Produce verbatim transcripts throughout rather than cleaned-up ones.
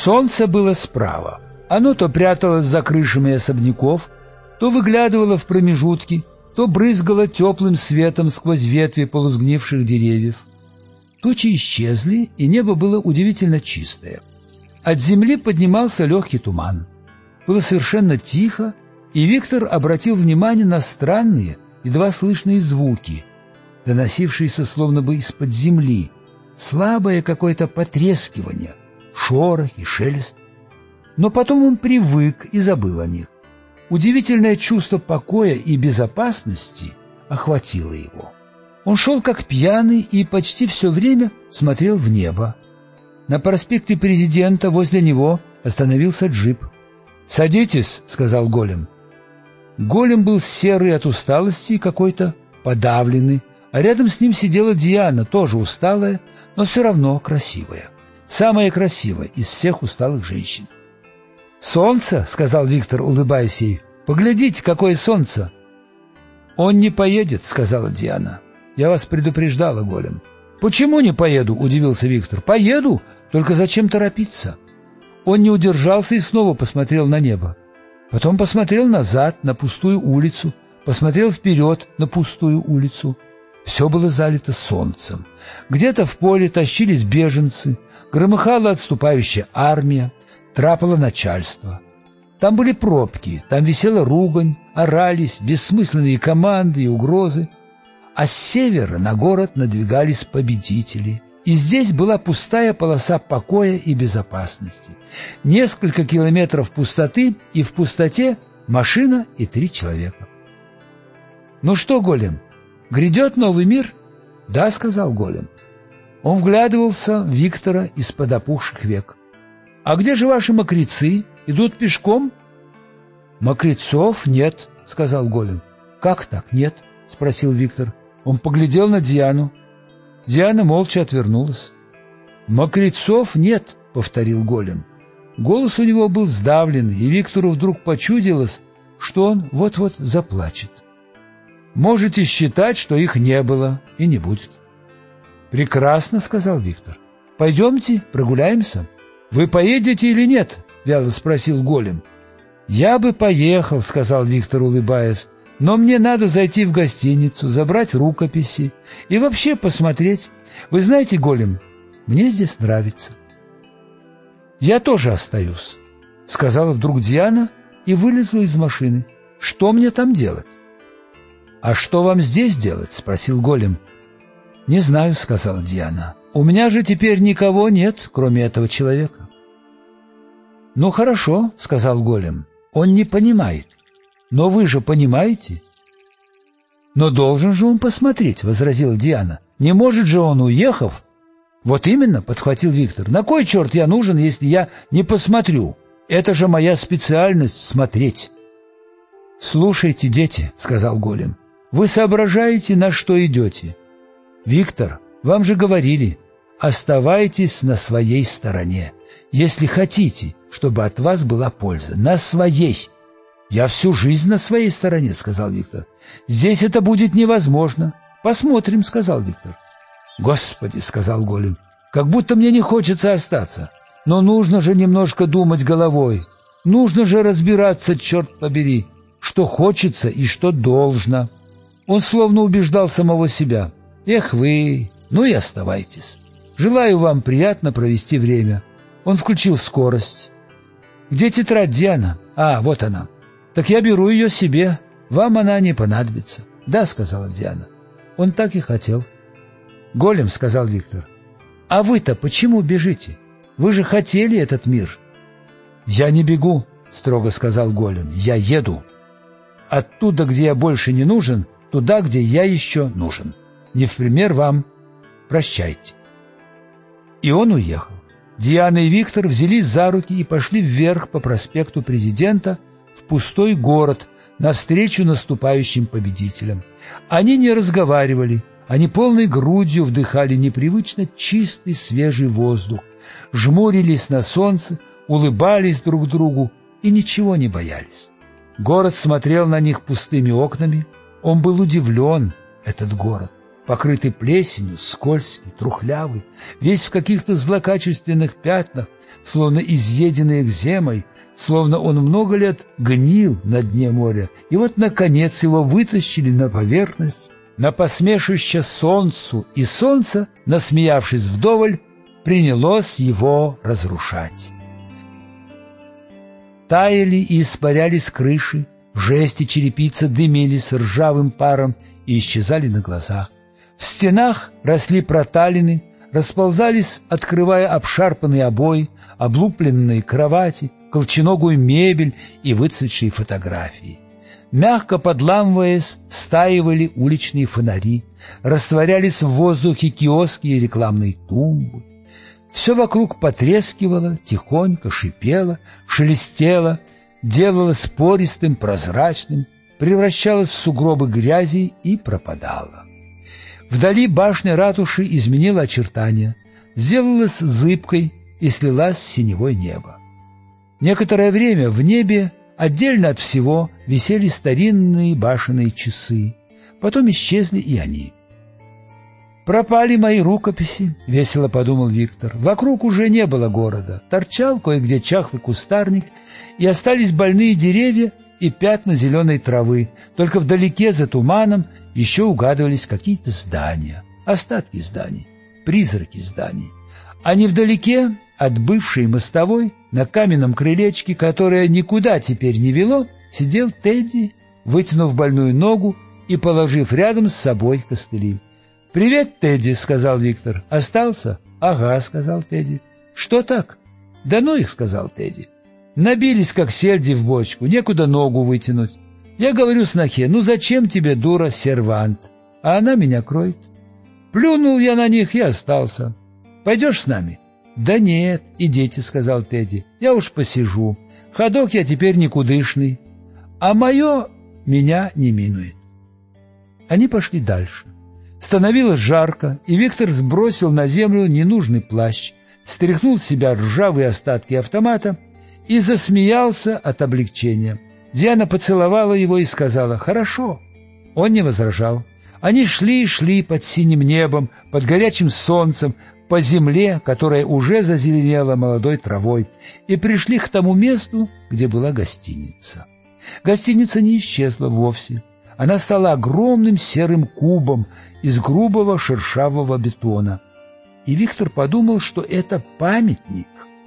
Солнце было справа. Оно то пряталось за крышами особняков, то выглядывало в промежутки, то брызгало теплым светом сквозь ветви полусгнивших деревьев. Тучи исчезли, и небо было удивительно чистое. От земли поднимался легкий туман. Было совершенно тихо, и Виктор обратил внимание на странные, едва слышные звуки, доносившиеся словно бы из-под земли, слабое какое-то потрескивание, шорох и шелест. Но потом он привык и забыл о них. Удивительное чувство покоя и безопасности охватило его. Он шел как пьяный и почти все время смотрел в небо. На проспекте Президента возле него остановился джип. «Садитесь», — сказал Голем. Голем был серый от усталости и какой-то подавленный, а рядом с ним сидела Диана, тоже усталая, но все равно красивая. Самая красивая из всех усталых женщин. «Солнце», — сказал Виктор, улыбаясь ей, — «поглядите, какое солнце!» «Он не поедет», — сказала Диана. «Я вас предупреждала, Голем». «Почему не поеду?» — удивился Виктор. «Поеду, только зачем торопиться?» Он не удержался и снова посмотрел на небо. Потом посмотрел назад, на пустую улицу, посмотрел вперед, на пустую улицу. Все было залито солнцем. Где-то в поле тащились беженцы, громыхала отступающая армия, трапало начальство. Там были пробки, там висела ругань, орались бессмысленные команды и угрозы. А с севера на город надвигались победители. И здесь была пустая полоса покоя и безопасности. Несколько километров пустоты, и в пустоте машина и три человека. «Ну что, Голем, грядет новый мир?» «Да», — сказал Голем. Он вглядывался в Виктора из-под опухших век. «А где же ваши мокрецы? Идут пешком?» «Мокрецов нет», — сказал Голем. «Как так нет?» — спросил Виктор. Он поглядел на Диану. Диана молча отвернулась. «Мокрецов нет», — повторил Голем. Голос у него был сдавленный, и Виктору вдруг почудилось, что он вот-вот заплачет. «Можете считать, что их не было и не будет». «Прекрасно», — сказал Виктор. «Пойдемте, прогуляемся». «Вы поедете или нет?» — вяло спросил Голем. «Я бы поехал», — сказал Виктор, улыбаясь. «Но мне надо зайти в гостиницу, забрать рукописи и вообще посмотреть. Вы знаете, Голем, мне здесь нравится». «Я тоже остаюсь», — сказала вдруг Диана и вылезла из машины. «Что мне там делать?» «А что вам здесь делать?» — спросил Голем. «Не знаю», — сказала Диана. «У меня же теперь никого нет, кроме этого человека». «Ну хорошо», — сказал Голем. «Он не понимает. Но вы же понимаете?» «Но должен же он посмотреть», — возразила Диана. «Не может же он, уехав...» «Вот именно», — подхватил Виктор. «На кой черт я нужен, если я не посмотрю? Это же моя специальность — смотреть». «Слушайте, дети», — сказал Голем, — «вы соображаете, на что идете? Виктор, вам же говорили, оставайтесь на своей стороне, если хотите, чтобы от вас была польза. На своей». «Я всю жизнь на своей стороне», — сказал Виктор. «Здесь это будет невозможно». «Посмотрим», — сказал Виктор. «Господи», — сказал Голем, — «как будто мне не хочется остаться. Но нужно же немножко думать головой. Нужно же разбираться, черт побери, что хочется и что должно». Он словно убеждал самого себя. «Эх вы, ну и оставайтесь. Желаю вам приятно провести время». Он включил скорость. «Где тетрадь, Диана?» «А, вот она». «Так я беру ее себе. Вам она не понадобится». «Да», — сказала Диана. Он так и хотел. «Голем», — сказал Виктор, — «а вы-то почему бежите? Вы же хотели этот мир». «Я не бегу», — строго сказал Голем. «Я еду. Оттуда, где я больше не нужен, туда, где я еще нужен. Не в пример вам. Прощайте». И он уехал. Диана и Виктор взялись за руки и пошли вверх по проспекту Президента в пустой город навстречу наступающим победителям. Они не разговаривали, они полной грудью вдыхали непривычно чистый свежий воздух, жмурились на солнце, улыбались друг другу и ничего не боялись. Город смотрел на них пустыми окнами. Он был удивлен, этот город. покрытый плесенью, скользкий, трухлявый, весь в каких-то злокачественных пятнах, словно изъеденный экземой, словно он много лет гнил на дне моря, и вот, наконец, его вытащили на поверхность, на посмешище солнцу, и солнце, насмеявшись вдоволь, принялось его разрушать. Таяли и испарялись крыши, в жести черепица дымились ржавым паром и исчезали на глазах. В стенах росли проталины, расползались, открывая обшарпанные обои, облупленные кровати, колченогую мебель и выцветшие фотографии. Мягко подламываясь, стаивали уличные фонари, растворялись в воздухе киоски и рекламные тумбы. Все вокруг потрескивало, тихонько шипело, шелестело, делалось пористым, прозрачным, превращалось в сугробы грязи и пропадало. Вдали башня ратуши изменила очертания, сделалась зыбкой и слилась с синевой неба. Некоторое время в небе отдельно от всего висели старинные башенные часы, потом исчезли и они. «Пропали мои рукописи», — весело подумал Виктор. Вокруг уже не было города, торчал кое-где чахлый кустарник, и остались больные деревья и пятна зеленой травы. Только вдалеке, за туманом, еще угадывались какие-то здания, остатки зданий, призраки зданий. А невдалеке, от бывшей мостовой, на каменном крылечке, которое никуда теперь не вело, сидел Тедди, вытянув больную ногу и положив рядом с собой костыли. «Привет, Тедди», — сказал Виктор. «Остался?» «Ага», — сказал Тедди. «Что так?» «Да ну их», — сказал Тедди. «Набились, как сельди в бочку, некуда ногу вытянуть. Я говорю снохе: ну зачем тебе, дура, сервант?» А она меня кроет. Плюнул я на них и остался. «Пойдешь с нами?» «Да нет, идите», — сказал Тедди. «Я уж посижу. Ходок я теперь никудышный, а мое меня не минует». Они пошли дальше. Становилось жарко, и Виктор сбросил на землю ненужный плащ, стряхнул с себя ржавые остатки автомата и засмеялся от облегчения. Диана поцеловала его и сказала: «Хорошо». Он не возражал. Они шли и шли под синим небом, под горячим солнцем, по земле, которая уже зазеленела молодой травой, и пришли к тому месту, где была гостиница. Гостиница не исчезла вовсе. Она стала огромным серым кубом из грубого шершавого бетона. И Виктор подумал, что это памятник,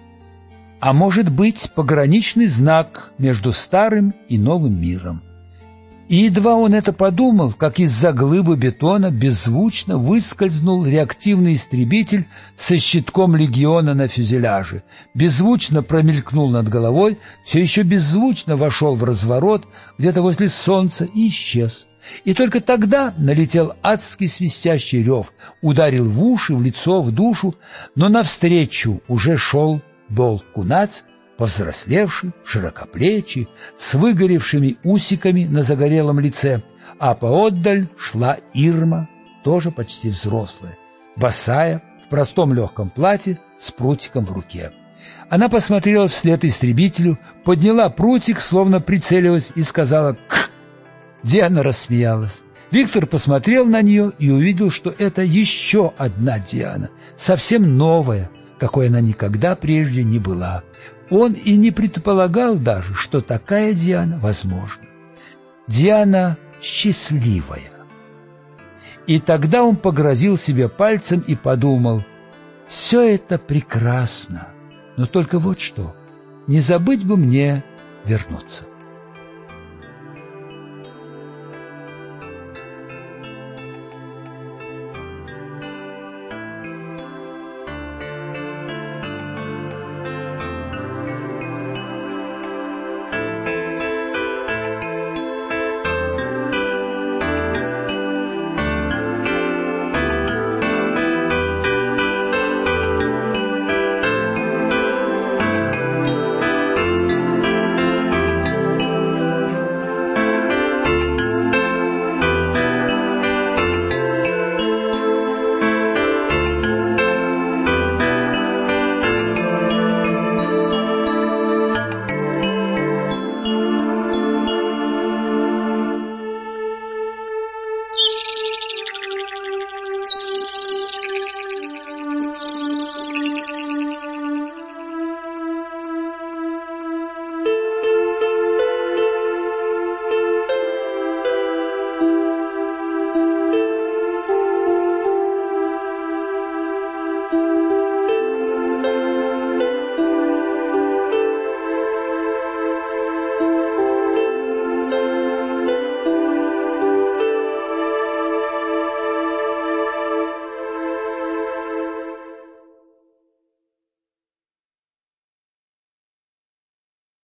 а может быть пограничный знак между старым и новым миром. И едва он это подумал, как из-за глыбы бетона беззвучно выскользнул реактивный истребитель со щитком легиона на фюзеляже, беззвучно промелькнул над головой, все еще беззвучно вошел в разворот где-то возле солнца и исчез. И только тогда налетел адский свистящий рев, ударил в уши, в лицо, в душу, но навстречу уже шел Бол-Кунац, повзрослевший, широкоплечий, с выгоревшими усиками на загорелом лице, а поотдаль шла Ирма, тоже почти взрослая, босая, в простом легком платье, с прутиком в руке. Она посмотрела вслед истребителю, подняла прутик, словно прицеливаясь, и сказала «Кх!». Диана рассмеялась. Виктор посмотрел на нее и увидел, что это еще одна Диана, совсем новая, какой она никогда прежде не была. Он и не предполагал даже, что такая Диана возможна. Диана счастливая. И тогда он погрозил себе пальцем и подумал: все это прекрасно, но только вот что, не забыть бы мне вернуться.